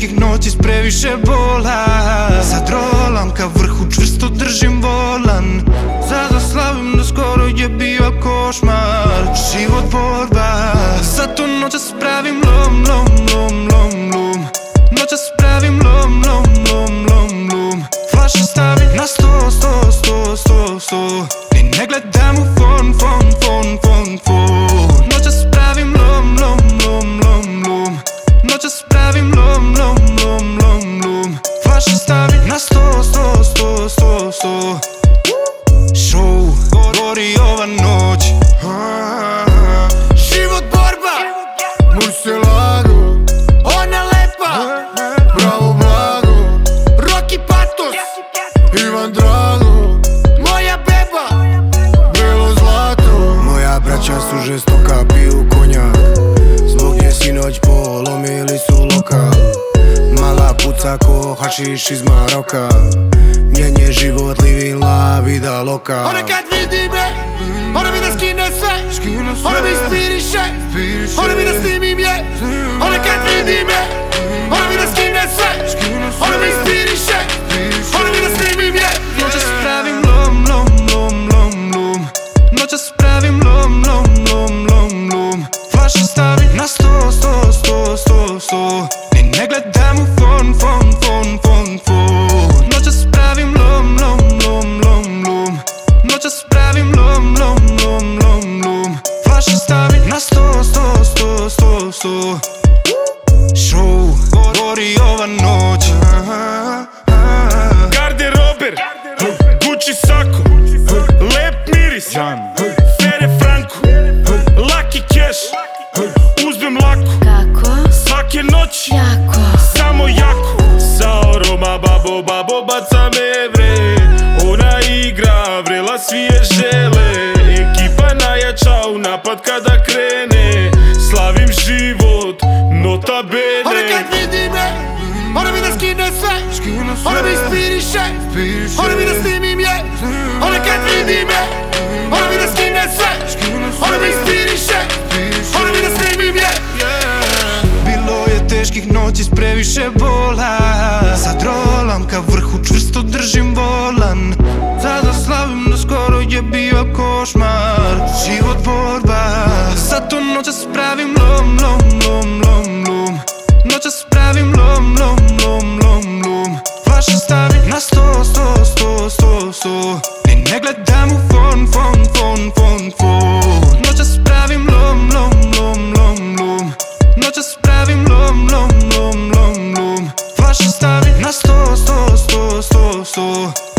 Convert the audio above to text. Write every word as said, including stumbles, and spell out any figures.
teških noći s previše bola. Sad rolam ka vrhu, čvrsto držim volan. Sada slavim da skoro je bio košmar. Život borba, zato noćas pravim lom, lom, lom, lom, lom. Noćas pravim lom, lom, lom, lom, lom. Flaše stavim na sto, sto, sto, sto, sto. Ni ne gledam u fon, fon, fon, fon, fon. Noćas pravim lom, lom, lom, lom, lom. Noćas pravim lom, lom, lom, lom, lom. Flaše stavim na sto, sto, sto, sto, sto. Show, gori ova noć. Život borba, muž se lago, ona lepa, bravo blago. Roki Patos, Ivan Drago, moja beba, belo zlato. Moja braća su žestoka, piju konjak, zbog nje sinoć polomili su lokal. Mala puca ko hašiš iz Maroka, njen je život living la vida loka. Ona kad vidi me, ona mi da skine sve, ona mi inspiriše, ona mi da snimim je. Ona kad vidi me, ona mi da skine sve, ona mi inspiriše, ona mi da snimim je. Noćas pravim lom, lom, lom, lom, lom. Noćas pravim lom, lom, lom, lom, lom. Flaše stavim na sto, sto, sto, sto, sto. Ni ne gledam u fon, fon, fon, fon, fon. Noćas pravim lom, lom, lom, lom, lom. Noćas pravim lom, lom, lom, lom, lom. Flaše stavim na sto, sto, sto, sto, sto. Show, gori ova noć. Garderober, Gucci sako, lep miris, Fere Franko, Lucky Cash, uzmem lako, Kako? svake noći, Jako. samo jako. Sao Roma, babo, babo, baca me vre. Ona igra, vrela svi je žele. Ekipa najjača u napad kada krene. Slavim život, nota bene. Ona kad vidi me, ona mi da skine sve, ona mi inspiriše, ona mi da snimim je. Ona kad vidi me, ona mi da skine sve, ona mi inspiriše, ona mi da snimim je. Bilo je teških noći s previše bola. Sad rolam ka vrhu, čvrsto držim volan. Sada slavim da skoro je bio košmar. Život borba, zato noćas pravim lom, lom, lom, lom, lom. Noćas pravim lom, lom, lom, lom, lom. Flaše stavim na sto, sto, sto, sto, sto. Ni ne gledam u fon, fon, fon, fon, fon. Noćas pravim lom, lom, lom, lom, lom. Noćas pravim lom, lom, lom, lom, lom. Flaše stavim na sto, sto, sto, sto, sto.